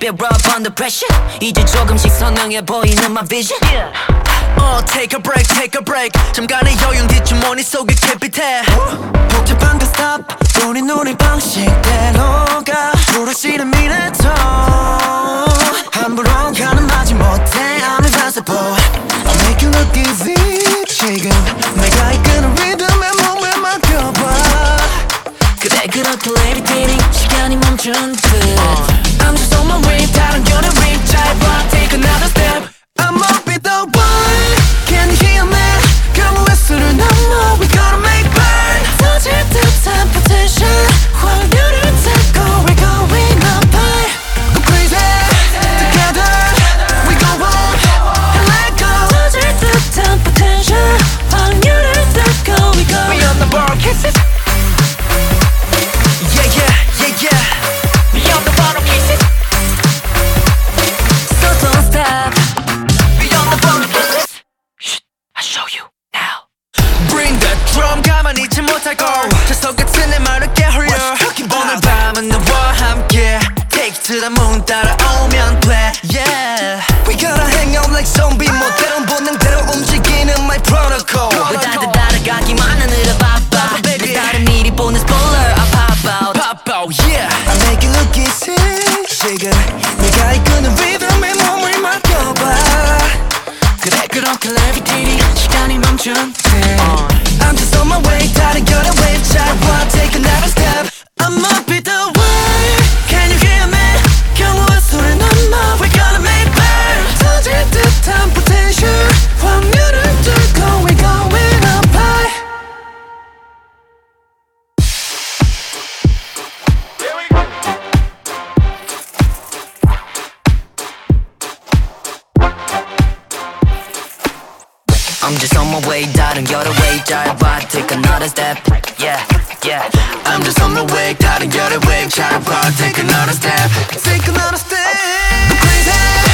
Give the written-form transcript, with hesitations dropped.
bear up under pressure. 이제 조금씩 선명해 보이는 my vision. Take a break 잠깐의 여유 뒤쪽 머릿속에 캐피탈 복잡한 그 stop 우린 우리 방식대로가 부르시는 미래도 함부로 가늠하지 못해 I'm invincible I'll make you look easy 지금 내가 이끄는 리듬에 몸을 맡겨봐 그래 그렇게 levitating 시간이 멈춘 듯 I'm just on my way 다른 결의 reach I wanna take another step I'ma be the one Can you hear me? 경우의 수를 넘어 We gonna make burn 터질 듯한 potential 확률을 타고 We're going up high Go crazy Together We go on And let go 터질 듯한 potential 확률을 타고 We going We on the bar kisses Yeah We on the bar kisses So don't stop We on the bar kisses Shh I'll show you now Bring that drum 가만히 있지 못하고 자석 같은 내 말을 깨울려 오늘 밤은 너와 함께 Take it to the moon 따라오면 돼 Yeah We gotta hang out like zombie 모델은 본능대로 움직이는 my protocol 다들 따라가기만 하느라 바빠 내 다른 미리 보는 spoiler I pop out Pop out yeah I make it look easy 지금 내가 이끄는 리듬에 몸을 맡겨봐 그래 그렇게 levitating 시간이 멈춘 듯 I'm just on my way 다른 결의 wave 잘 봐 Take another step I'ma be the one Can you hear me? 경우의 수를 넘어 We're gonna make burn 터질 듯한 potential 확률을 뚫고 We're going up high I'm just on my way 다른 결의 wave 잘 봐 Take another step Yeah I'm just on my way 다른 결의 wave 잘 봐 Take another step Take another step Go crazy